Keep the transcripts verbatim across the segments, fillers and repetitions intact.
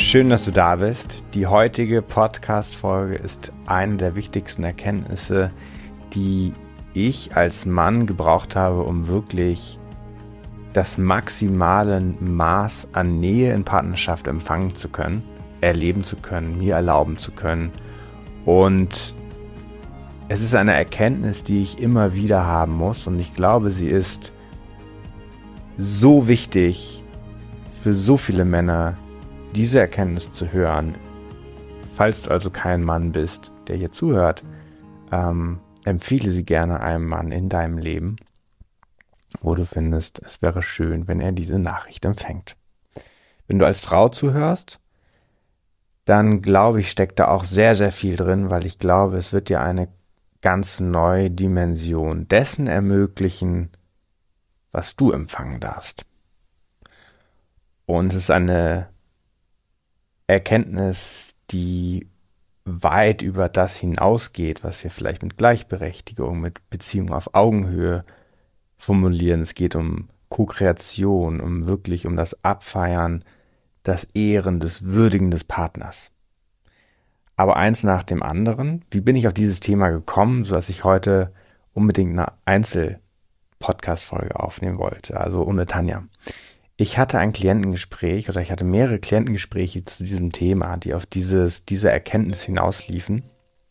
Schön, dass du da bist. Die heutige Podcast-Folge ist eine der wichtigsten Erkenntnisse, die ich als Mann gebraucht habe, um wirklich das maximale Maß an Nähe in Partnerschaft empfangen zu können, erleben zu können, mir erlauben zu können. Und es ist eine Erkenntnis, die ich immer wieder haben muss, und ich glaube, sie ist so wichtig für so viele Männer, diese Erkenntnis zu hören. Falls du also kein Mann bist, der hier zuhört, ähm, empfehle sie gerne einem Mann in deinem Leben, wo du findest, es wäre schön, wenn er diese Nachricht empfängt. Wenn du als Frau zuhörst, dann glaube ich, steckt da auch sehr, sehr viel drin, weil ich glaube, es wird dir eine ganz neue Dimension dessen ermöglichen, was du empfangen darfst. Und es ist eine Erkenntnis, die weit über das hinausgeht, was wir vielleicht mit Gleichberechtigung, mit Beziehung auf Augenhöhe formulieren. Es geht um Co-Kreation, um wirklich um das Abfeiern, das Ehren, das Würdigen des Partners. Aber eins nach dem anderen. Wie bin ich auf dieses Thema gekommen, sodass ich heute unbedingt eine Einzel-Podcast-Folge aufnehmen wollte, also ohne Tanja? Ich hatte ein Klientengespräch oder ich hatte mehrere Klientengespräche zu diesem Thema, die auf dieses, diese Erkenntnis hinausliefen.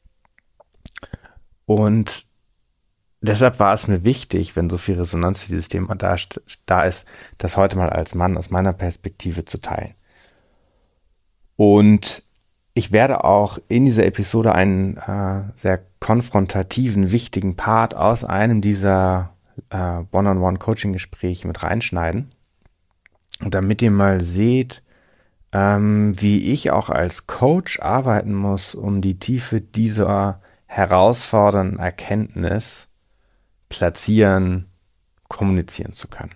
Und deshalb war es mir wichtig, wenn so viel Resonanz für dieses Thema da, da ist, das heute mal als Mann aus meiner Perspektive zu teilen. Und ich werde auch in dieser Episode einen äh, sehr konfrontativen, wichtigen Part aus einem dieser äh, One-on-One-Coaching-Gespräche mit reinschneiden. Und damit ihr mal seht, ähm, wie ich auch als Coach arbeiten muss, um die Tiefe dieser herausfordernden Erkenntnis platzieren, kommunizieren zu können.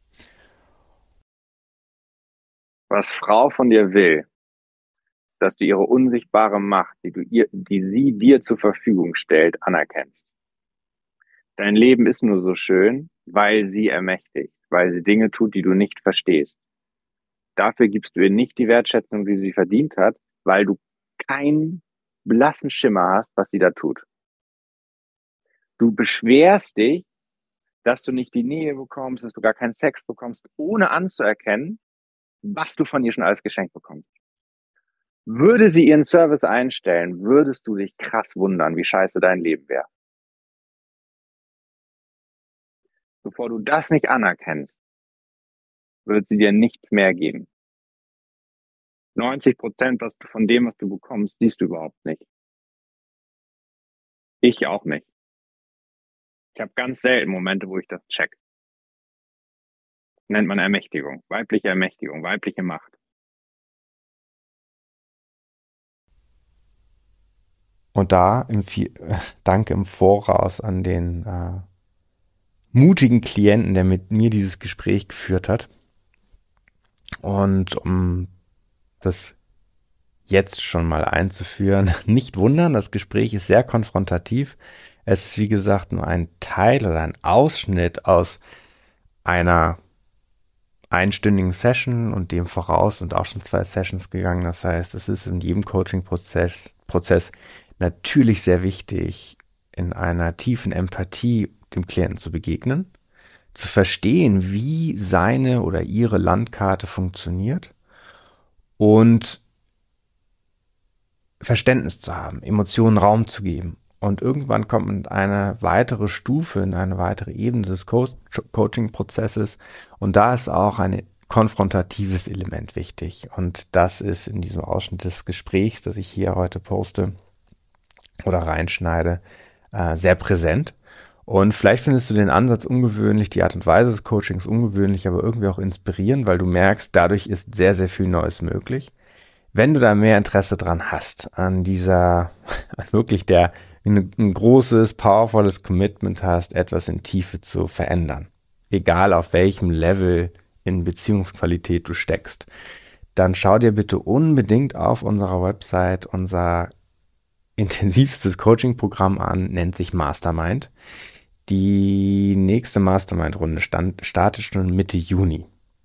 Was Frau von dir will, dass du ihre unsichtbare Macht, die du ihr, die sie dir zur Verfügung stellt, anerkennst. Dein Leben ist nur so schön, weil sie ermächtigt, weil sie Dinge tut, die du nicht verstehst. Dafür gibst du ihr nicht die Wertschätzung, die sie verdient hat, weil du keinen blassen Schimmer hast, was sie da tut. Du beschwerst dich, dass du nicht die Nähe bekommst, dass du gar keinen Sex bekommst, ohne anzuerkennen, was du von ihr schon alles geschenkt bekommst. Würde sie ihren Service einstellen, würdest du dich krass wundern, wie scheiße dein Leben wäre. Bevor du das nicht anerkennst, wird sie dir nichts mehr geben. neunzig Prozent von dem, was du bekommst, siehst du überhaupt nicht. Ich auch nicht. Ich habe ganz selten Momente, wo ich das check. Nennt man Ermächtigung, weibliche Ermächtigung, weibliche Macht. Und da im Danke im Voraus an den äh, mutigen Klienten, der mit mir dieses Gespräch geführt hat. Und um das jetzt schon mal einzuführen, nicht wundern, das Gespräch ist sehr konfrontativ. Es ist, wie gesagt, nur ein Teil oder ein Ausschnitt aus einer einstündigen Session, und dem voraus sind auch schon zwei Sessions gegangen. Das heißt, es ist in jedem Coaching-Prozess Prozess natürlich sehr wichtig, in einer tiefen Empathie dem Klienten zu begegnen, zu verstehen, wie seine oder ihre Landkarte funktioniert und Verständnis zu haben, Emotionen Raum zu geben. Und irgendwann kommt man in eine weitere Stufe, in eine weitere Ebene des Co- Coaching-Prozesses, und da ist auch ein konfrontatives Element wichtig. Und das ist in diesem Ausschnitt des Gesprächs, das ich hier heute poste oder reinschneide, äh, sehr präsent. Und vielleicht findest du den Ansatz ungewöhnlich, die Art und Weise des Coachings ungewöhnlich, aber irgendwie auch inspirierend, weil du merkst, dadurch ist sehr, sehr viel Neues möglich. Wenn du da mehr Interesse dran hast, an dieser, wirklich der, ein, ein großes, powervolles Commitment hast, etwas in Tiefe zu verändern, egal auf welchem Level in Beziehungsqualität du steckst, dann schau dir bitte unbedingt auf unserer Website unser intensivstes Coaching-Programm an, nennt sich Mastermind. Die nächste Mastermind-Runde startet schon Mitte Juni.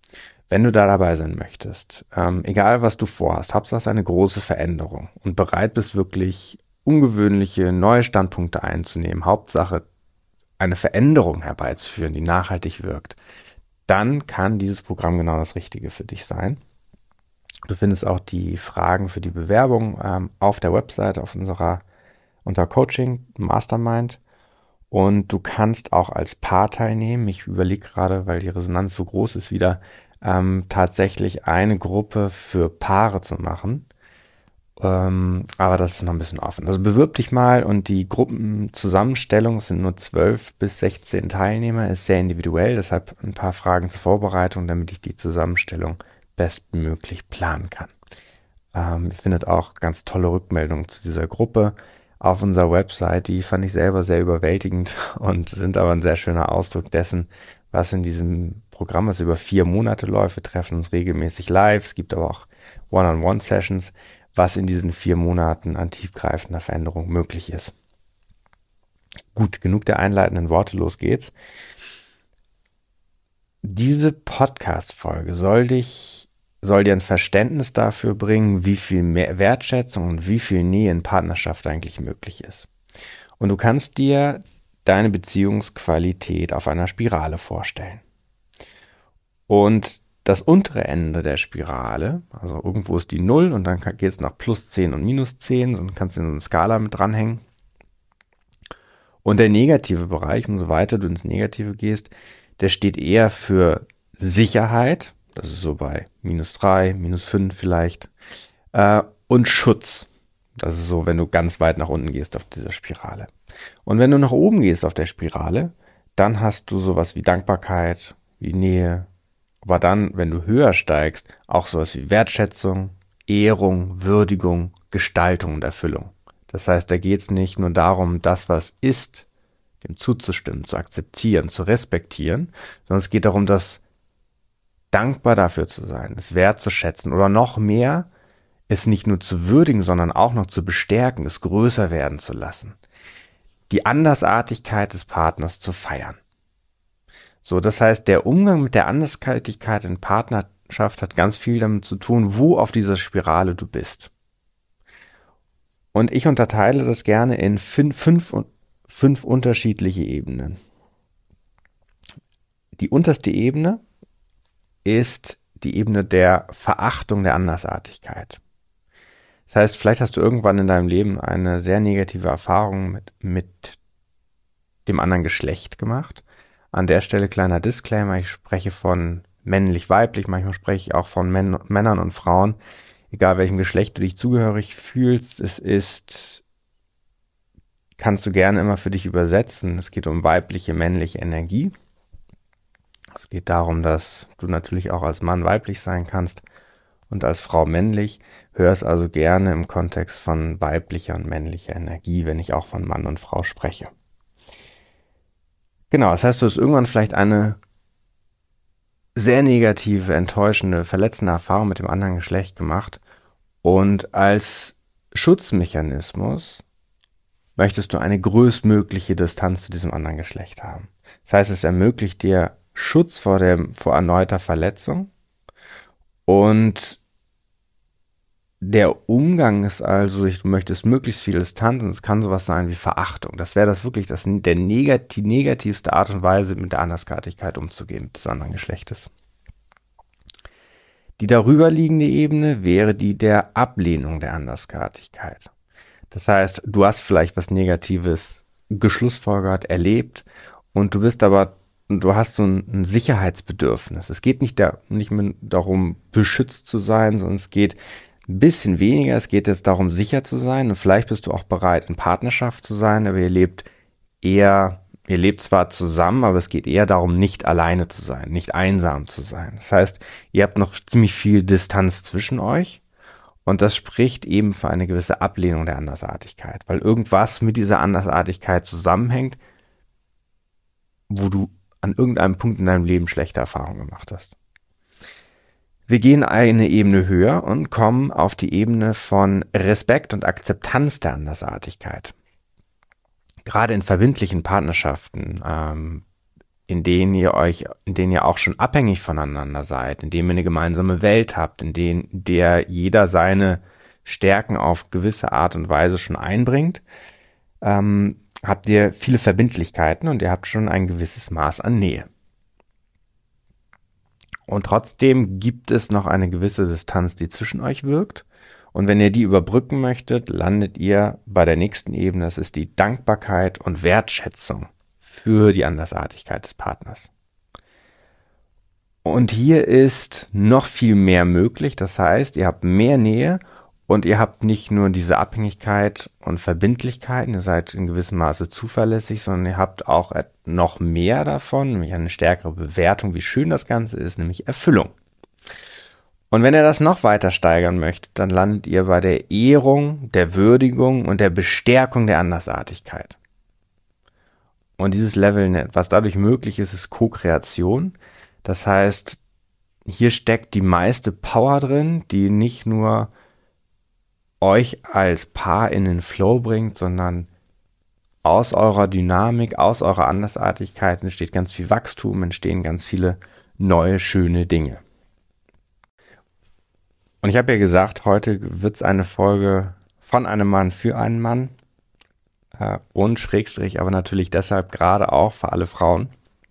Wenn du da dabei sein möchtest, ähm, egal was du vorhast, Hauptsache eine große Veränderung und bereit bist, wirklich ungewöhnliche, neue Standpunkte einzunehmen, Hauptsache eine Veränderung herbeizuführen, die nachhaltig wirkt, dann kann dieses Programm genau das Richtige für dich sein. Du findest auch die Fragen für die Bewerbung ähm, auf der Website, auf unserer, unter Coaching Mastermind. Und du kannst auch als Paar teilnehmen. Ich überlege gerade, weil die Resonanz so groß ist, wieder ähm, tatsächlich eine Gruppe für Paare zu machen. Ähm, aber das ist noch ein bisschen offen. Also bewirb dich mal, und die Gruppenzusammenstellung sind nur zwölf bis sechzehn Teilnehmer, ist sehr individuell, deshalb ein paar Fragen zur Vorbereitung, damit ich die Zusammenstellung bestmöglich planen kann. Ähm, ihr findet auch ganz tolle Rückmeldungen zu dieser Gruppe auf unserer Website. Die fand ich selber sehr überwältigend und sind aber ein sehr schöner Ausdruck dessen, was in diesem Programm, das über vier Monate läuft. Wir treffen uns regelmäßig live. Es gibt aber auch One-on-One-Sessions, was in diesen vier Monaten an tiefgreifender Veränderung möglich ist. Gut, genug der einleitenden Worte, los geht's. Diese Podcast-Folge soll dich soll dir ein Verständnis dafür bringen, wie viel mehr Wertschätzung und wie viel Nähe in Partnerschaft eigentlich möglich ist. Und du kannst dir deine Beziehungsqualität auf einer Spirale vorstellen. Und das untere Ende der Spirale, also irgendwo ist die Null und dann geht es nach plus zehn und minus zehn, und kannst du in so eine Skala mit dranhängen. Und der negative Bereich, umso weiter du ins Negative gehst, der steht eher für Sicherheit. Das ist so bei minus drei, minus fünf vielleicht. Äh, und Schutz. Das ist so, wenn du ganz weit nach unten gehst auf dieser Spirale. Und wenn du nach oben gehst auf der Spirale, dann hast du sowas wie Dankbarkeit, wie Nähe. Aber dann, wenn du höher steigst, auch sowas wie Wertschätzung, Ehrung, Würdigung, Gestaltung und Erfüllung. Das heißt, da geht es nicht nur darum, das, was ist, dem zuzustimmen, zu akzeptieren, zu respektieren, sondern es geht darum, das dankbar dafür zu sein, es wertzuschätzen oder noch mehr, es nicht nur zu würdigen, sondern auch noch zu bestärken, es größer werden zu lassen. Die Andersartigkeit des Partners zu feiern. So, das heißt, der Umgang mit der Andersartigkeit in Partnerschaft hat ganz viel damit zu tun, wo auf dieser Spirale du bist. Und ich unterteile das gerne in fünf, fünf, fünf unterschiedliche Ebenen. Die unterste Ebene ist die Ebene der Verachtung der Andersartigkeit. Das heißt, vielleicht hast du irgendwann in deinem Leben eine sehr negative Erfahrung mit, mit dem anderen Geschlecht gemacht. An der Stelle kleiner Disclaimer, ich spreche von männlich-weiblich, manchmal spreche ich auch von Män- Männern und Frauen. Egal welchem Geschlecht du dich zugehörig fühlst, es ist, kannst du gerne immer für dich übersetzen. Es geht um weibliche, männliche Energie. Es geht darum, dass du natürlich auch als Mann weiblich sein kannst und als Frau männlich. Hör es also gerne im Kontext von weiblicher und männlicher Energie, wenn ich auch von Mann und Frau spreche. Genau, das heißt, du hast irgendwann vielleicht eine sehr negative, enttäuschende, verletzende Erfahrung mit dem anderen Geschlecht gemacht, und als Schutzmechanismus möchtest du eine größtmögliche Distanz zu diesem anderen Geschlecht haben. Das heißt, es ermöglicht dir Schutz vor dem, vor erneuter Verletzung, und der Umgang ist also, du möchtest möglichst viel Distanz, und es kann sowas sein wie Verachtung. Das wäre das wirklich das, der negat, die negativste Art und Weise, mit der Andersartigkeit umzugehen, des anderen Geschlechtes. Die darüberliegende Ebene wäre die der Ablehnung der Andersartigkeit. Das heißt, du hast vielleicht was Negatives geschlussfolgert, erlebt, und du bist aber, du hast so ein, ein Sicherheitsbedürfnis. Es geht nicht, da, nicht mehr darum, beschützt zu sein, sondern es geht ein bisschen weniger. Es geht jetzt darum, sicher zu sein, und vielleicht bist du auch bereit, in Partnerschaft zu sein, aber ihr lebt eher, ihr lebt zwar zusammen, aber es geht eher darum, nicht alleine zu sein, nicht einsam zu sein. Das heißt, ihr habt noch ziemlich viel Distanz zwischen euch, und das spricht eben für eine gewisse Ablehnung der Andersartigkeit, weil irgendwas mit dieser Andersartigkeit zusammenhängt, wo du an irgendeinem Punkt in deinem Leben schlechte Erfahrungen gemacht hast. Wir gehen eine Ebene höher und kommen auf die Ebene von Respekt und Akzeptanz der Andersartigkeit. Gerade in verbindlichen Partnerschaften ähm, in denen ihr euch, in denen ihr auch schon abhängig voneinander seid, in denen ihr eine gemeinsame Welt habt, in denen, in der jeder seine Stärken auf gewisse Art und Weise schon einbringt, ähm, habt ihr viele Verbindlichkeiten und ihr habt schon ein gewisses Maß an Nähe. Und trotzdem gibt es noch eine gewisse Distanz, die zwischen euch wirkt. Und wenn ihr die überbrücken möchtet, landet ihr bei der nächsten Ebene. Das ist die Dankbarkeit und Wertschätzung für die Andersartigkeit des Partners. Und hier ist noch viel mehr möglich. Das heißt, ihr habt mehr Nähe und ihr habt nicht nur diese Abhängigkeit und Verbindlichkeiten, ihr seid in gewissem Maße zuverlässig, sondern ihr habt auch noch mehr davon, nämlich eine stärkere Bewertung, wie schön das Ganze ist, nämlich Erfüllung. Und wenn ihr das noch weiter steigern möchtet, dann landet ihr bei der Ehrung, der Würdigung und der Bestärkung der Andersartigkeit. Und dieses Level, was dadurch möglich ist, ist Co-Kreation. Das heißt, hier steckt die meiste Power drin, die nicht nur euch als Paar in den Flow bringt, sondern aus eurer Dynamik, aus eurer Andersartigkeit entsteht ganz viel Wachstum, entstehen ganz viele neue, schöne Dinge. Und ich habe ja gesagt, heute wird es eine Folge von einem Mann für einen Mann äh, und Schrägstrich, aber natürlich deshalb gerade auch für alle Frauen.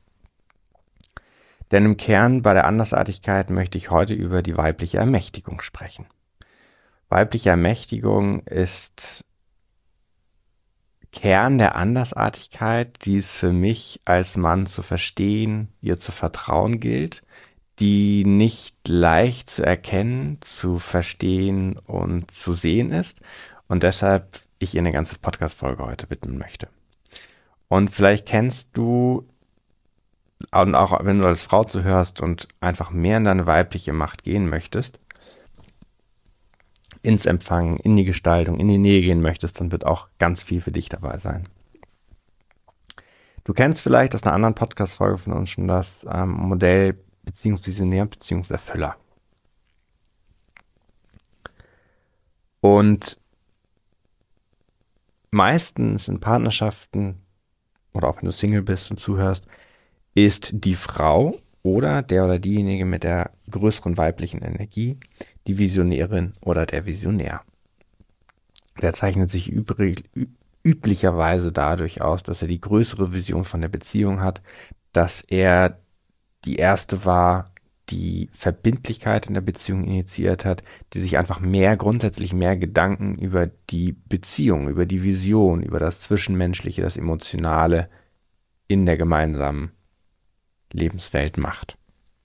Denn im Kern bei der Andersartigkeit möchte ich heute über die weibliche Ermächtigung sprechen. Weibliche Ermächtigung ist Kern der Andersartigkeit, die es für mich als Mann zu verstehen, ihr zu vertrauen gilt, die nicht leicht zu erkennen, zu verstehen und zu sehen ist und deshalb ich ihr eine ganze Podcast-Folge heute widmen möchte. Und vielleicht kennst du, und auch wenn du als Frau zuhörst und einfach mehr in deine weibliche Macht gehen möchtest, ins Empfangen, in die Gestaltung, in die Nähe gehen möchtest, dann wird auch ganz viel für dich dabei sein. Du kennst vielleicht aus einer anderen Podcast-Folge von uns schon das ähm, Modell Beziehungsvisionär, Beziehungserfüller. Und meistens in Partnerschaften oder auch wenn du Single bist und zuhörst, ist die Frau oder der oder diejenige mit der größeren weiblichen Energie die Visionärin oder der Visionär. Der zeichnet sich übrig, üblicherweise dadurch aus, dass er die größere Vision von der Beziehung hat, dass er die erste war, die Verbindlichkeit in der Beziehung initiiert hat, die sich einfach mehr, grundsätzlich mehr Gedanken über die Beziehung, über die Vision, über das Zwischenmenschliche, das Emotionale in der gemeinsamen Lebenswelt macht.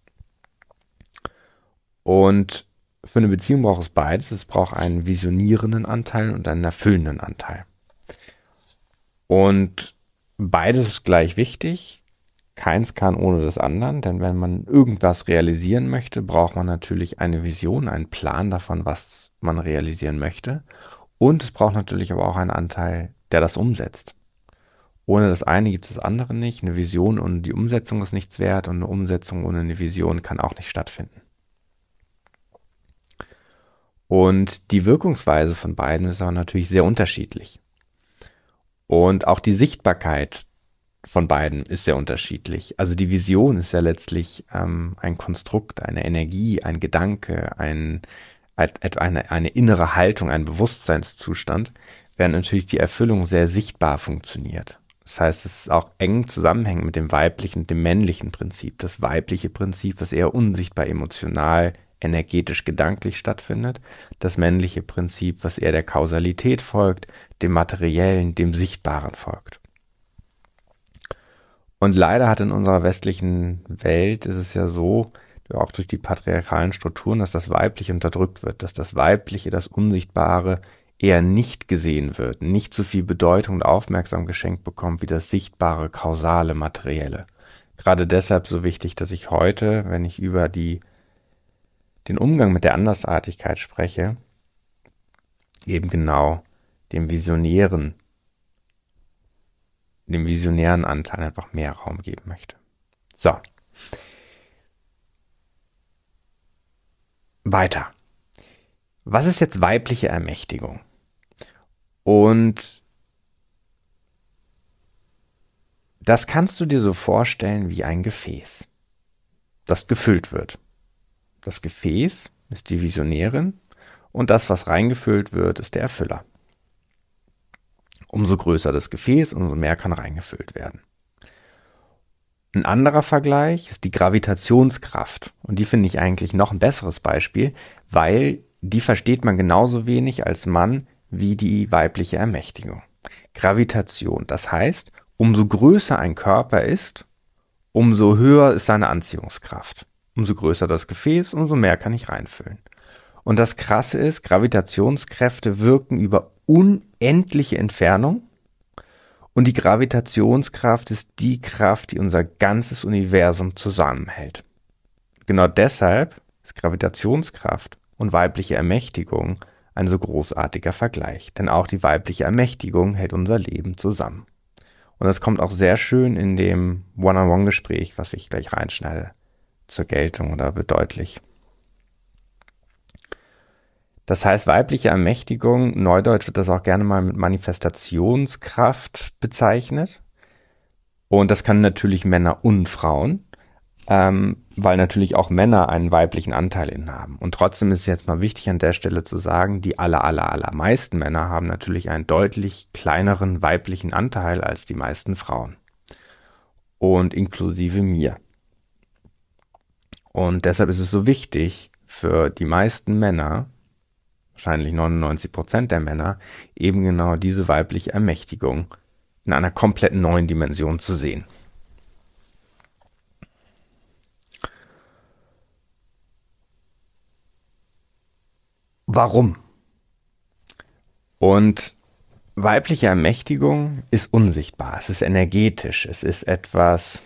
Und für eine Beziehung braucht es beides. Es braucht einen visionierenden Anteil und einen erfüllenden Anteil. Und beides ist gleich wichtig. Keins kann ohne das anderen, denn wenn man irgendwas realisieren möchte, braucht man natürlich eine Vision, einen Plan davon, was man realisieren möchte. Und es braucht natürlich aber auch einen Anteil, der das umsetzt. Ohne das eine gibt es das andere nicht. Eine Vision ohne die Umsetzung ist nichts wert und eine Umsetzung ohne eine Vision kann auch nicht stattfinden. Und die Wirkungsweise von beiden ist aber natürlich sehr unterschiedlich. Und auch die Sichtbarkeit von beiden ist sehr unterschiedlich. Also die Vision ist ja letztlich ähm, ein Konstrukt, eine Energie, ein Gedanke, ein, eine, eine innere Haltung, ein Bewusstseinszustand, während natürlich die Erfüllung sehr sichtbar funktioniert. Das heißt, es ist auch eng zusammenhängend mit dem weiblichen und dem männlichen Prinzip. Das weibliche Prinzip, das eher unsichtbar, emotional, energetisch, gedanklich stattfindet. Das männliche Prinzip, was eher der Kausalität folgt, dem Materiellen, dem Sichtbaren folgt. Und leider hat in unserer westlichen Welt ist es ja so, auch durch die patriarchalen Strukturen, dass das Weibliche unterdrückt wird, dass das Weibliche, das Unsichtbare eher nicht gesehen wird, nicht so viel Bedeutung und Aufmerksamkeit geschenkt bekommt wie das Sichtbare, Kausale, Materielle. Gerade deshalb so wichtig, dass ich heute, wenn ich über die den Umgang mit der Andersartigkeit spreche, eben genau dem visionären, dem visionären Anteil einfach mehr Raum geben möchte. So. Weiter. Was ist jetzt weibliche Ermächtigung? Und Das kannst du dir so vorstellen wie ein Gefäß, das gefüllt wird. Das Gefäß ist die Visionärin und das, was reingefüllt wird, ist der Erfüller. Umso größer das Gefäß, umso mehr kann reingefüllt werden. Ein anderer Vergleich ist die Gravitationskraft. Und die finde ich eigentlich noch ein besseres Beispiel, weil die versteht man genauso wenig als Mann wie die weibliche Ermächtigung. Gravitation, das heißt, umso größer ein Körper ist, umso höher ist seine Anziehungskraft. Umso größer das Gefäß, umso mehr kann ich reinfüllen. Und das Krasse ist, Gravitationskräfte wirken über unendliche Entfernung. Und die Gravitationskraft ist die Kraft, die unser ganzes Universum zusammenhält. Genau deshalb ist Gravitationskraft und weibliche Ermächtigung ein so großartiger Vergleich. Denn auch die weibliche Ermächtigung hält unser Leben zusammen. Und das kommt auch sehr schön in dem One-on-One-Gespräch, was ich gleich reinschneide, zur Geltung oder bedeutlich. Das heißt, weibliche Ermächtigung, neudeutsch wird das auch gerne mal mit Manifestationskraft bezeichnet. Und das können natürlich Männer und Frauen, ähm, weil natürlich auch Männer einen weiblichen Anteil innehaben. Und trotzdem ist es jetzt mal wichtig an der Stelle zu sagen, die aller, aller, allermeisten Männer haben natürlich einen deutlich kleineren weiblichen Anteil als die meisten Frauen. Und inklusive mir. Und deshalb ist es so wichtig für die meisten Männer, wahrscheinlich neunundneunzig Prozent der Männer, eben genau diese weibliche Ermächtigung in einer komplett neuen Dimension zu sehen. Warum? Und weibliche Ermächtigung ist unsichtbar, es ist energetisch, es ist etwas,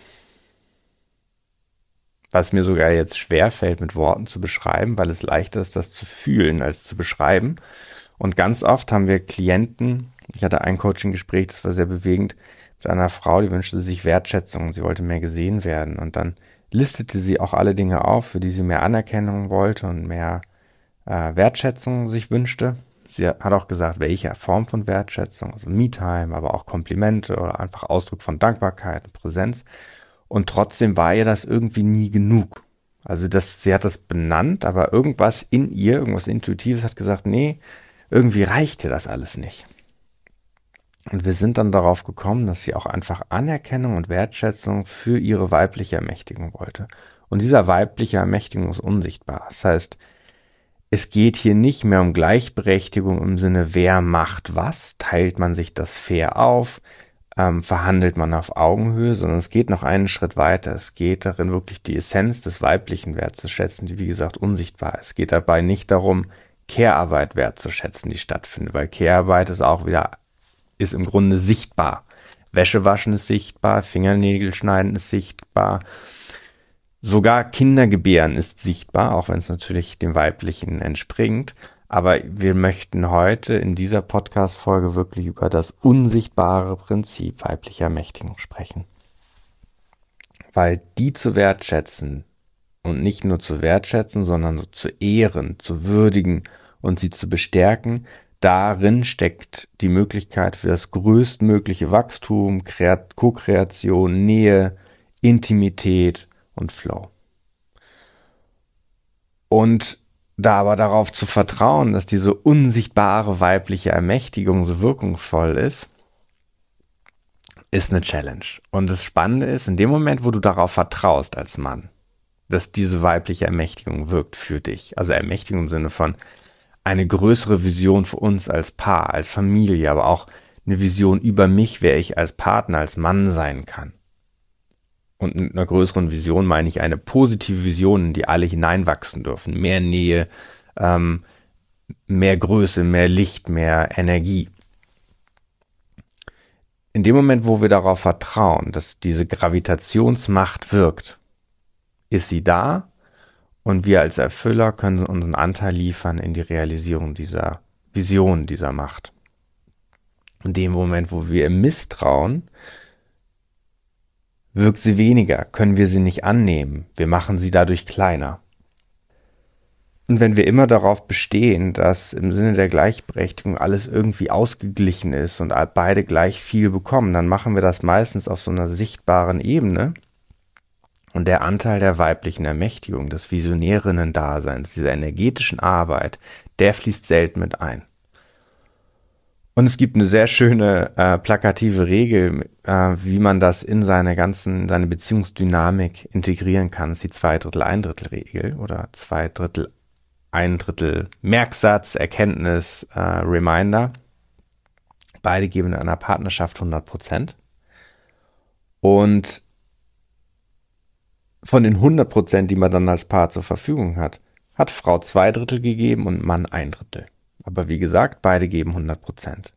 was mir sogar jetzt schwerfällt mit Worten zu beschreiben, weil es leichter ist, das zu fühlen, als zu beschreiben. Und ganz oft haben wir Klienten, ich hatte ein Coaching-Gespräch, das war sehr bewegend, mit einer Frau, die wünschte sich Wertschätzung, sie wollte mehr gesehen werden. Und dann listete sie auch alle Dinge auf, für die sie mehr Anerkennung wollte und mehr äh, Wertschätzung sich wünschte. Sie hat auch gesagt, welche Form von Wertschätzung, also Me-Time, aber auch Komplimente oder einfach Ausdruck von Dankbarkeit und Präsenz. Und trotzdem war ihr das irgendwie nie genug. Also das, sie hat das benannt, aber irgendwas in ihr, irgendwas Intuitives hat gesagt, nee, irgendwie reicht ihr das alles nicht. Und wir sind dann darauf gekommen, dass sie auch einfach Anerkennung und Wertschätzung für ihre weibliche Ermächtigung wollte. Und dieser weibliche Ermächtigung ist unsichtbar. Das heißt, es geht hier nicht mehr um Gleichberechtigung im Sinne, wer macht was, teilt man sich das fair auf, ähm, verhandelt man auf Augenhöhe, sondern es geht noch einen Schritt weiter. Es geht darin wirklich die Essenz des Weiblichen wertzuschätzen, die wie gesagt unsichtbar ist. Es geht dabei nicht darum, Care-Arbeit wertzuschätzen, die stattfindet, weil Care-Arbeit ist auch wieder, ist im Grunde sichtbar. Wäsche waschen ist sichtbar, Fingernägel schneiden ist sichtbar, sogar Kindergebären ist sichtbar, auch wenn es natürlich dem Weiblichen entspringt. Aber wir möchten heute in dieser Podcast-Folge wirklich über das unsichtbare Prinzip weiblicher Ermächtigung sprechen. Weil die zu wertschätzen und nicht nur zu wertschätzen, sondern so zu ehren, zu würdigen und sie zu bestärken, darin steckt die Möglichkeit für das größtmögliche Wachstum, Co-Kreation, Nähe, Intimität und Flow. Und da aber darauf zu vertrauen, dass diese unsichtbare weibliche Ermächtigung so wirkungsvoll ist, ist eine Challenge. Und das Spannende ist, in dem Moment, wo du darauf vertraust als Mann, dass diese weibliche Ermächtigung wirkt für dich, also Ermächtigung im Sinne von eine größere Vision für uns als Paar, als Familie, aber auch eine Vision über mich, wer ich als Partner, als Mann sein kann. Und mit einer größeren Vision meine ich eine positive Vision, in die alle hineinwachsen dürfen. Mehr Nähe, ähm, mehr Größe, mehr Licht, mehr Energie. In dem Moment, wo wir darauf vertrauen, dass diese Gravitationsmacht wirkt, ist sie da und wir als Erfüller können unseren Anteil liefern in die Realisierung dieser Vision, dieser Macht. In dem Moment, wo wir im Misstrauen, wirkt sie weniger, können wir sie nicht annehmen, wir machen sie dadurch kleiner. Und wenn wir immer darauf bestehen, dass im Sinne der Gleichberechtigung alles irgendwie ausgeglichen ist und beide gleich viel bekommen, dann machen wir das meistens auf so einer sichtbaren Ebene. Und der Anteil der weiblichen Ermächtigung, des Visionärinnen-Daseins, dieser energetischen Arbeit, der fließt selten mit ein. Und es gibt eine sehr schöne äh, plakative Regel, äh, wie man das in seine ganzen, seine Beziehungsdynamik integrieren kann. Das ist die Zwei-Drittel-Ein-Drittel-Regel oder Zwei-Drittel Ein Drittel Merksatz, Erkenntnis, äh, Reminder. Beide geben in einer Partnerschaft hundert Prozent. Und von den hundert Prozent, die man dann als Paar zur Verfügung hat, hat Frau zwei Drittel gegeben und Mann ein Drittel. Aber wie gesagt, beide geben hundert Prozent.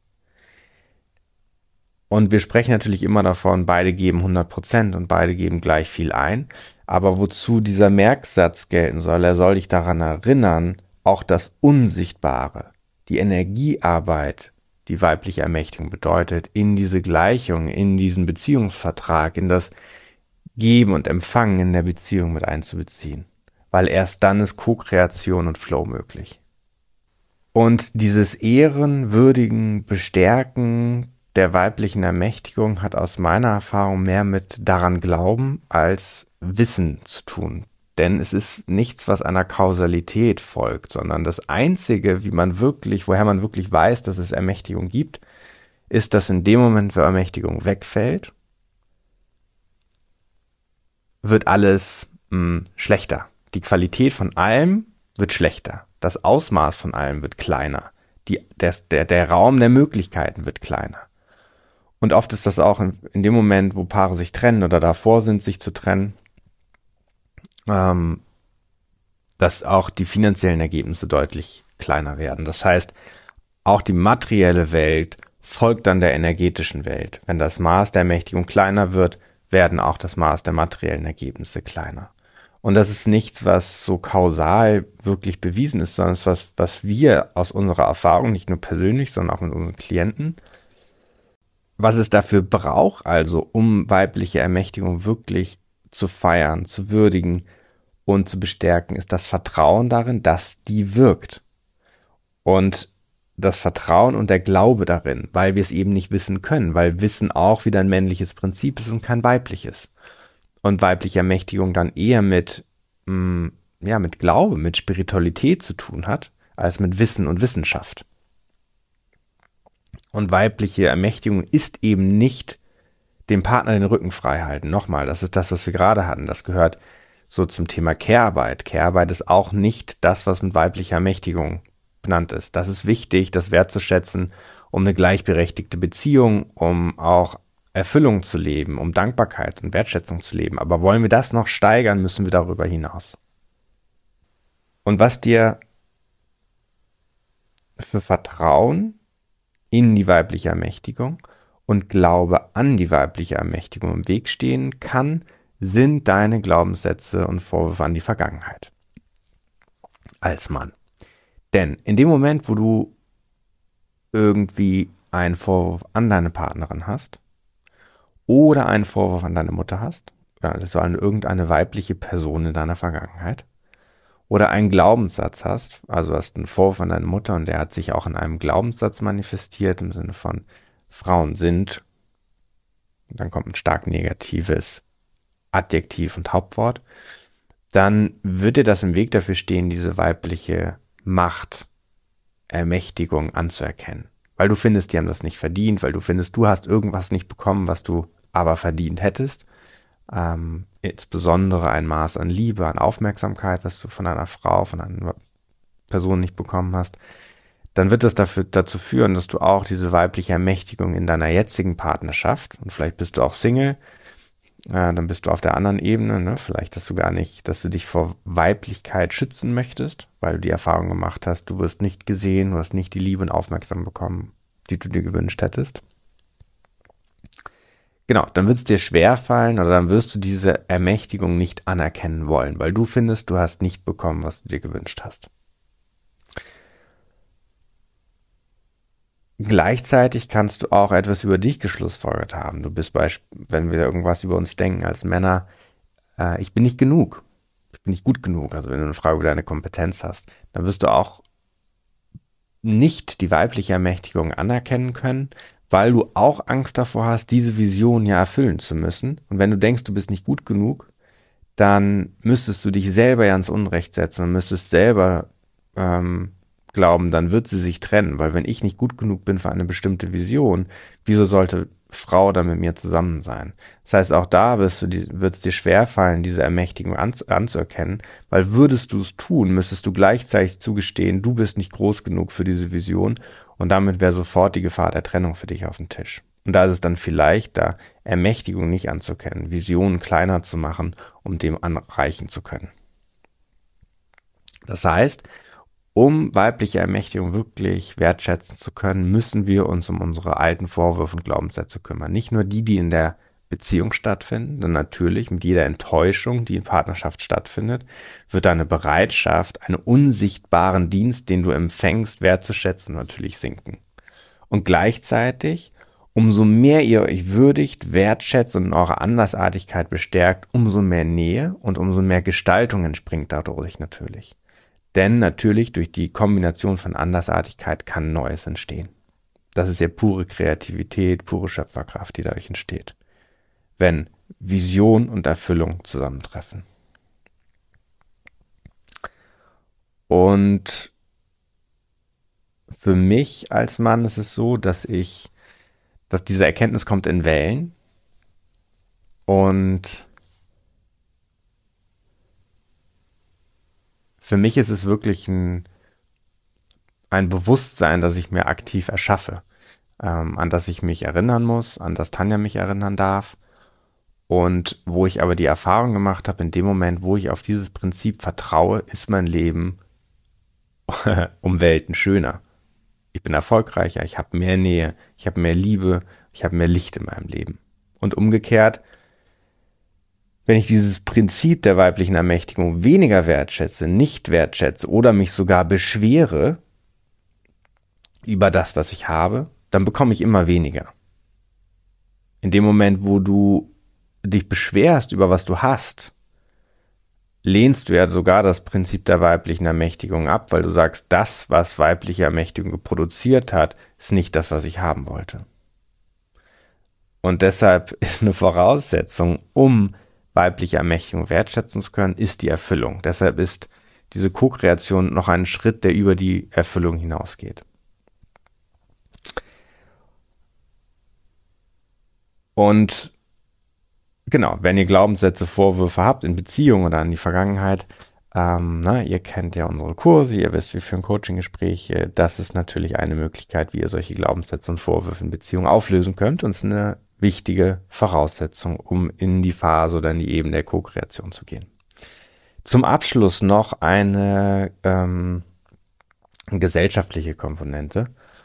Und wir sprechen natürlich immer davon, beide geben hundert Prozent und beide geben gleich viel ein. Aber wozu dieser Merksatz gelten soll, er soll dich daran erinnern, auch das Unsichtbare, die Energiearbeit, die weibliche Ermächtigung bedeutet, in diese Gleichung, in diesen Beziehungsvertrag, in das Geben und Empfangen in der Beziehung mit einzubeziehen. Weil erst dann ist Co-Kreation und Flow möglich. Und dieses Ehren, Würdigen, Bestärken der weiblichen Ermächtigung hat aus meiner Erfahrung mehr mit daran glauben als Wissen zu tun. Denn es ist nichts, was einer Kausalität folgt, sondern das Einzige, wie man wirklich, woher man wirklich weiß, dass es Ermächtigung gibt, ist, dass in dem Moment, wo Ermächtigung wegfällt, wird alles mh, schlechter. Die Qualität von allem wird schlechter. Das Ausmaß von allem wird kleiner. Die, der, der, der Raum der Möglichkeiten wird kleiner. Und oft ist das auch in, in dem Moment, wo Paare sich trennen oder davor sind, sich zu trennen, ähm, dass auch die finanziellen Ergebnisse deutlich kleiner werden. Das heißt, auch die materielle Welt folgt dann der energetischen Welt. Wenn das Maß der Ermächtigung kleiner wird, werden auch das Maß der materiellen Ergebnisse kleiner. Und das ist nichts, was so kausal wirklich bewiesen ist, sondern es ist was, was wir aus unserer Erfahrung, nicht nur persönlich, sondern auch mit unseren Klienten, was es dafür braucht, also um weibliche Ermächtigung wirklich zu feiern, zu würdigen und zu bestärken, ist das Vertrauen darin, dass die wirkt. Und das Vertrauen und der Glaube darin, weil wir es eben nicht wissen können, weil Wissen auch wieder ein männliches Prinzip ist und kein weibliches. Und weibliche Ermächtigung dann eher mit, mh, ja, mit Glaube, mit Spiritualität zu tun hat, als mit Wissen und Wissenschaft. Und weibliche Ermächtigung ist eben nicht dem Partner den Rücken frei halten. Nochmal, das ist das, was wir gerade hatten. Das gehört so zum Thema Care-Arbeit. Care-Arbeit ist auch nicht das, was mit weiblicher Ermächtigung benannt ist. Das ist wichtig, das wertzuschätzen, um eine gleichberechtigte Beziehung, um auch Erfüllung zu leben, um Dankbarkeit und Wertschätzung zu leben. Aber wollen wir das noch steigern, müssen wir darüber hinaus. Und was dir für Vertrauen in die weibliche Ermächtigung und Glaube an die weibliche Ermächtigung im Weg stehen kann, sind deine Glaubenssätze und Vorwürfe an die Vergangenheit. Als Mann. Denn in dem Moment, wo du irgendwie einen Vorwurf an deine Partnerin hast oder einen Vorwurf an deine Mutter hast, ja, das war irgendeine weibliche Person in deiner Vergangenheit, oder einen Glaubenssatz hast, also hast einen Vorwurf an deine Mutter und der hat sich auch in einem Glaubenssatz manifestiert, im Sinne von Frauen sind, dann kommt ein stark negatives Adjektiv und Hauptwort, dann wird dir das im Weg dafür stehen, diese weibliche Macht, Ermächtigung anzuerkennen. Weil du findest, die haben das nicht verdient, weil du findest, du hast irgendwas nicht bekommen, was du aber verdient hättest. Ähm, insbesondere ein Maß an Liebe, an Aufmerksamkeit, was du von einer Frau, von einer Person nicht bekommen hast, dann wird das dafür, dazu führen, dass du auch diese weibliche Ermächtigung in deiner jetzigen Partnerschaft, und vielleicht bist du auch Single, äh, dann bist du auf der anderen Ebene, ne? Vielleicht, dass du gar nicht, dass du dich vor Weiblichkeit schützen möchtest, weil du die Erfahrung gemacht hast, du wirst nicht gesehen, du hast nicht die Liebe und Aufmerksamkeit bekommen, die du dir gewünscht hättest. Genau, dann wird es dir schwerfallen oder dann wirst du diese Ermächtigung nicht anerkennen wollen, weil du findest, du hast nicht bekommen, was du dir gewünscht hast. Gleichzeitig kannst du auch etwas über dich geschlussfolgert haben. Du bist beispielsweise, wenn wir irgendwas über uns denken als Männer, äh, ich bin nicht genug. Ich bin nicht gut genug, also wenn du eine Frage über deine Kompetenz hast, dann wirst du auch nicht die weibliche Ermächtigung anerkennen können, weil du auch Angst davor hast, diese Vision ja erfüllen zu müssen. Und wenn du denkst, du bist nicht gut genug, dann müsstest du dich selber ja ins Unrecht setzen und müsstest selber ähm, glauben, dann wird sie sich trennen, weil wenn ich nicht gut genug bin für eine bestimmte Vision, wieso sollte Frau dann mit mir zusammen sein? Das heißt, auch da wirst du die, wird es dir schwerfallen, diese Ermächtigung an, anzuerkennen, weil würdest du es tun, müsstest du gleichzeitig zugestehen, du bist nicht groß genug für diese Vision und damit wäre sofort die Gefahr der Trennung für dich auf dem Tisch. Und da ist es dann vielleicht da, Ermächtigung nicht anzukennen, Visionen kleiner zu machen, um dem anreichen zu können. Das heißt, um weibliche Ermächtigung wirklich wertschätzen zu können, müssen wir uns um unsere alten Vorwürfe und Glaubenssätze kümmern. Nicht nur die, die in der Beziehung stattfinden, denn natürlich mit jeder Enttäuschung, die in Partnerschaft stattfindet, wird deine Bereitschaft, einen unsichtbaren Dienst, den du empfängst, wertzuschätzen, natürlich sinken. Und gleichzeitig, umso mehr ihr euch würdigt, wertschätzt und in eurer Andersartigkeit bestärkt, umso mehr Nähe und umso mehr Gestaltung entspringt dadurch natürlich. Denn natürlich durch die Kombination von Andersartigkeit kann Neues entstehen. Das ist ja pure Kreativität, pure Schöpferkraft, die dadurch entsteht, wenn Vision und Erfüllung zusammentreffen. Und für mich als Mann ist es so, dass ich, dass diese Erkenntnis kommt in Wellen und für mich ist es wirklich ein, ein Bewusstsein, das ich mir aktiv erschaffe, ähm, an das ich mich erinnern muss, an das Tanja mich erinnern darf und wo ich aber die Erfahrung gemacht habe, in dem Moment, wo ich auf dieses Prinzip vertraue, ist mein Leben um Welten schöner. Ich bin erfolgreicher, ich habe mehr Nähe, ich habe mehr Liebe, ich habe mehr Licht in meinem Leben. Und umgekehrt, wenn ich dieses Prinzip der weiblichen Ermächtigung weniger wertschätze, nicht wertschätze oder mich sogar beschwere über das, was ich habe, dann bekomme ich immer weniger. In dem Moment, wo du dich beschwerst über was du hast, lehnst du ja sogar das Prinzip der weiblichen Ermächtigung ab, weil du sagst, das, was weibliche Ermächtigung produziert hat, ist nicht das, was ich haben wollte. Und deshalb ist eine Voraussetzung, um weibliche Ermächtigung wertschätzen zu können, ist die Erfüllung. Deshalb ist diese Co-Kreation noch ein Schritt, der über die Erfüllung hinausgeht. Und genau, wenn ihr Glaubenssätze, Vorwürfe habt in Beziehungen oder in die Vergangenheit, ähm, na, ihr kennt ja unsere Kurse, ihr wisst, wir führen Coaching-Gespräche, das ist natürlich eine Möglichkeit, wie ihr solche Glaubenssätze und Vorwürfe in Beziehungen auflösen könnt und es ist eine wichtige Voraussetzung, um in die Phase oder in die Ebene der Co-Kreation zu gehen. Zum Abschluss noch eine ähm, gesellschaftliche Komponente.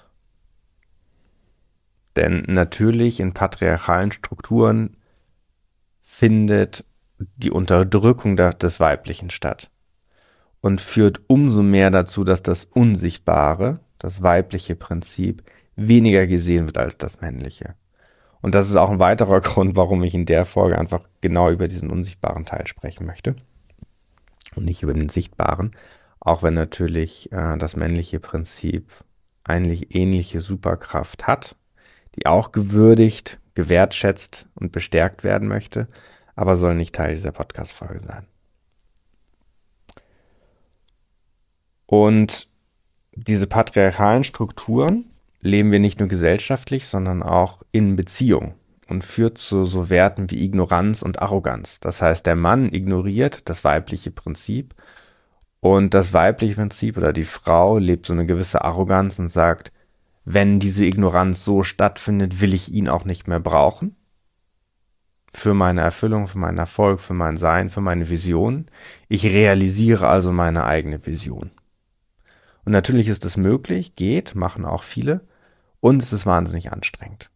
Denn natürlich in patriarchalen Strukturen findet die Unterdrückung des Weiblichen statt und führt umso mehr dazu, dass das Unsichtbare, das weibliche Prinzip, weniger gesehen wird als das männliche. Und das ist auch ein weiterer Grund, warum ich in der Folge einfach genau über diesen unsichtbaren Teil sprechen möchte und nicht über den sichtbaren, auch wenn natürlich äh, das männliche Prinzip eigentlich ähnliche Superkraft hat, die auch gewürdigt, gewertschätzt und bestärkt werden möchte, aber soll nicht Teil dieser Podcast-Folge sein. Und diese patriarchalen Strukturen leben wir nicht nur gesellschaftlich, sondern auch in Beziehung und führt zu so Werten wie Ignoranz und Arroganz. Das heißt, der Mann ignoriert das weibliche Prinzip und das weibliche Prinzip oder die Frau lebt so eine gewisse Arroganz und sagt, wenn diese Ignoranz so stattfindet, will ich ihn auch nicht mehr brauchen. Für meine Erfüllung, für meinen Erfolg, für mein Sein, für meine Vision. Ich realisiere also meine eigene Vision. Und natürlich ist es möglich, geht, machen auch viele. Und es ist wahnsinnig anstrengend.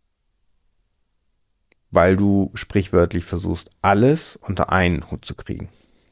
Weil du sprichwörtlich versuchst, alles unter einen Hut zu kriegen.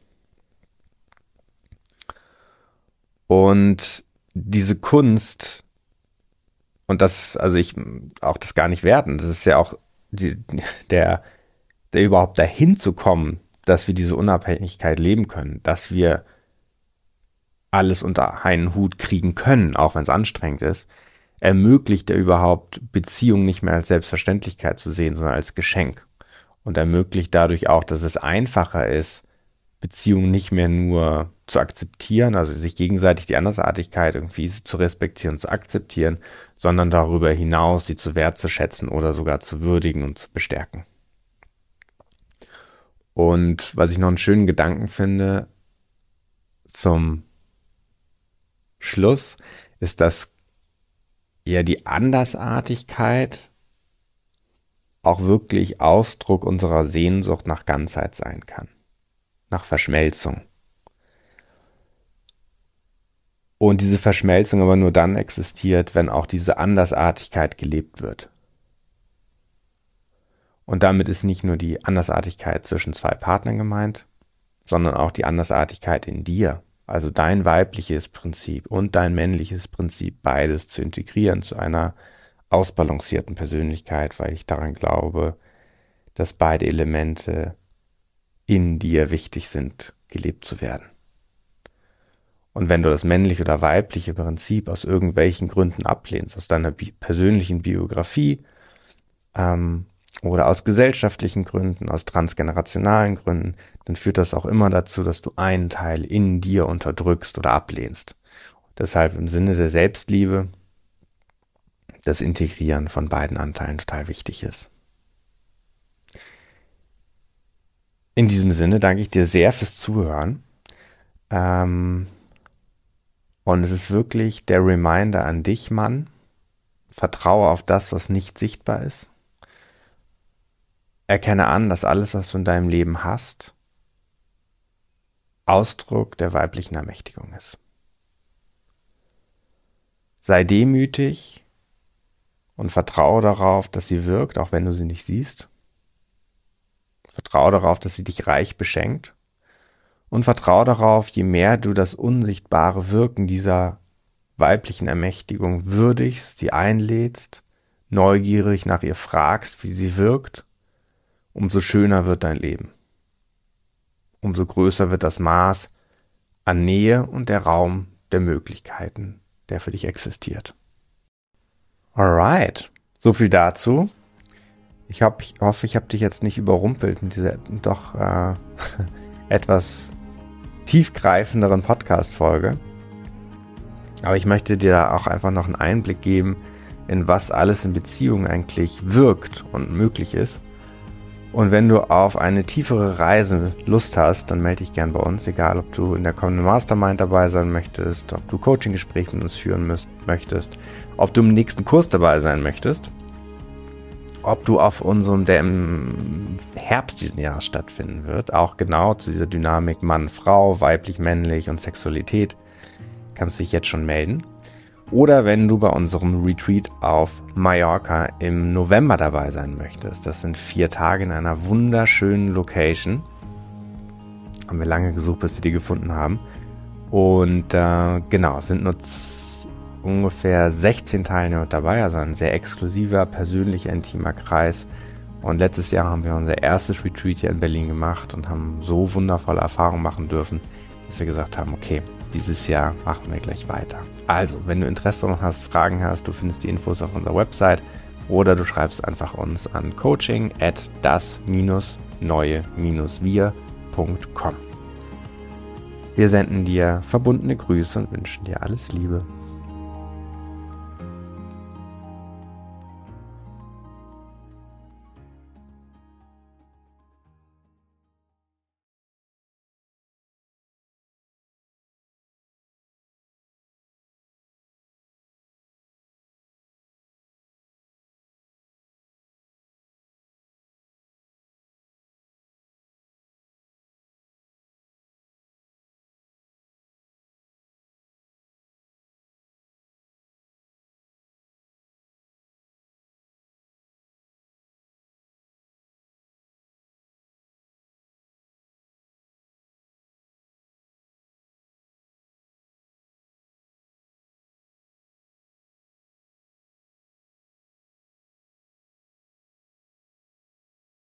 Und diese Kunst, und das, also ich auch das gar nicht werten, das ist ja auch die, der, der überhaupt dahin zu kommen, dass wir diese Unabhängigkeit leben können, dass wir alles unter einen Hut kriegen können, auch wenn es anstrengend ist, ermöglicht er überhaupt, Beziehungen nicht mehr als Selbstverständlichkeit zu sehen, sondern als Geschenk. Und ermöglicht dadurch auch, dass es einfacher ist, Beziehungen nicht mehr nur zu akzeptieren, also sich gegenseitig die Andersartigkeit irgendwie zu respektieren, zu akzeptieren, sondern darüber hinaus sie zu wertzuschätzen oder sogar zu würdigen und zu bestärken. Und was ich noch einen schönen Gedanken finde zum Schluss, ist, dass ja die Andersartigkeit auch wirklich Ausdruck unserer Sehnsucht nach Ganzheit sein kann, nach Verschmelzung. Und diese Verschmelzung aber nur dann existiert, wenn auch diese Andersartigkeit gelebt wird. Und damit ist nicht nur die Andersartigkeit zwischen zwei Partnern gemeint, sondern auch die Andersartigkeit in dir, also dein weibliches Prinzip und dein männliches Prinzip, beides zu integrieren zu einer ausbalancierten Persönlichkeit, weil ich daran glaube, dass beide Elemente in dir wichtig sind, gelebt zu werden. Und wenn du das männliche oder weibliche Prinzip aus irgendwelchen Gründen ablehnst, aus deiner bi- persönlichen Biografie ähm, oder aus gesellschaftlichen Gründen, aus transgenerationalen Gründen, dann führt das auch immer dazu, dass du einen Teil in dir unterdrückst oder ablehnst. Deshalb im Sinne der Selbstliebe das Integrieren von beiden Anteilen total wichtig ist. In diesem Sinne danke ich dir sehr fürs Zuhören. Ähm, und es ist wirklich der Reminder an dich, Mann. Vertraue auf das, was nicht sichtbar ist. Erkenne an, dass alles, was du in deinem Leben hast, Ausdruck der weiblichen Ermächtigung ist. Sei demütig und vertraue darauf, dass sie wirkt, auch wenn du sie nicht siehst. Vertraue darauf, dass sie dich reich beschenkt. Und vertraue darauf, je mehr du das unsichtbare Wirken dieser weiblichen Ermächtigung würdigst, sie einlädst, neugierig nach ihr fragst, wie sie wirkt, umso schöner wird dein Leben. Umso größer wird das Maß an Nähe und der Raum der Möglichkeiten, der für dich existiert. Alright, so viel dazu. Ich, hab, ich hoffe, ich habe dich jetzt nicht überrumpelt mit dieser doch äh, etwas tiefgreifenderen Podcast-Folge. Aber ich möchte dir da auch einfach noch einen Einblick geben, in was alles in Beziehungen eigentlich wirkt und möglich ist. Und wenn du auf eine tiefere Reise Lust hast, dann melde dich gern bei uns, egal ob du in der kommenden Mastermind dabei sein möchtest, ob du Coaching-Gespräche mit uns führen müsst, möchtest, ob du im nächsten Kurs dabei sein möchtest, ob du auf unserem, der im Herbst diesen Jahres stattfinden wird, auch genau zu dieser Dynamik Mann-Frau, weiblich-männlich und Sexualität, kannst du dich jetzt schon melden. Oder wenn du bei unserem Retreat auf Mallorca im November dabei sein möchtest. Das sind vier Tage in einer wunderschönen Location. Haben wir lange gesucht, bis wir die gefunden haben. Und äh, genau, es sind nur z- ungefähr sechzehn Teilnehmer dabei. Also ein sehr exklusiver, persönlicher, intimer Kreis. Und letztes Jahr haben wir unser erstes Retreat hier in Berlin gemacht und haben so wundervolle Erfahrungen machen dürfen, dass wir gesagt haben, okay, dieses Jahr machen wir gleich weiter. Also, wenn du Interesse noch hast, Fragen hast, du findest die Infos auf unserer Website oder du schreibst einfach uns an coaching at das neue wir punkt com. Wir senden dir verbundene Grüße und wünschen dir alles Liebe.